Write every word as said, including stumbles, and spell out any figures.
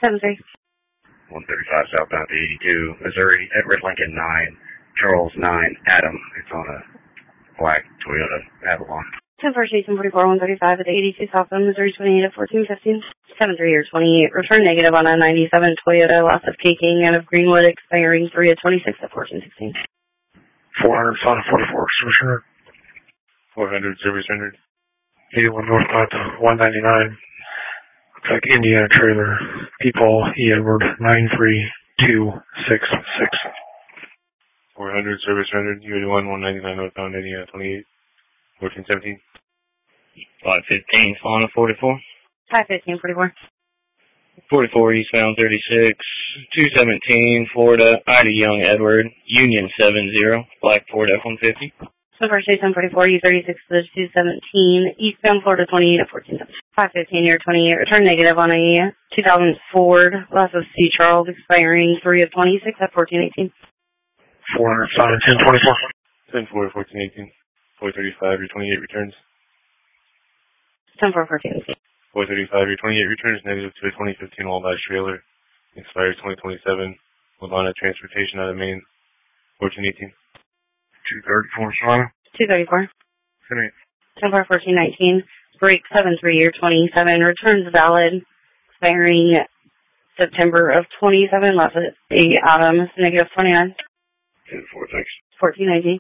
seven three. one thirty-five southbound to eighty-two, Missouri, Edward Lincoln nine, Charles nine, Adam. It's on a black Toyota Avalon. ten four station forty-four, one thirty-five at eighty-two southbound, Missouri twenty-eight at fourteen fifteen. seven three or twenty-eight, return negative on a ninety-seven Toyota, loss of K-King out of Greenwood, expiring three of twenty-six at fourteen sixteen. four hundred Son forty-four, return. four hundred, service rendered. eighty-one northbound to one ninety-nine. Looks like Indiana trailer. People, E. Edward, nine three two six six. four hundred, service rendered. U eighty-one, one ninety-nine northbound, Indiana twenty-eight, fourteen seventeen. five fifteen, Fauna forty-four. five fifteen, forty-four. forty-four, eastbound thirty-six, two seventeen, Florida, Ida Young, Edward, Union seven zero, black Ford F one fifty. ten four station forty-four, U thirty-six to two seventeen, eastbound Florida twenty-eight at fourteen seventeen. five fifteen, year twenty-eight, return negative on a two thousand Ford, loss of C. Charles, expiring three of twenty-six at fourteen eighteen. four hundred Son ten twenty-four. ten four, fourteen eighteen. four thirty-five, your twenty-eight returns. ten four fourteen eighteen. four thirty-five, your twenty-eight returns, negative to a twenty fifteen Wabash trailer. Expires twenty twenty-seven. Lavana Transportation out of Maine. fourteen eighteen. two thirty-four, Son. two thirty-four. ten eight. ten four fourteen nineteen. Break seven three, year twenty-seven. Returns valid. Expiring September of twenty-seven. Loss of A. Adams, negative twenty-nine. ten four, thanks. fourteen nineteen.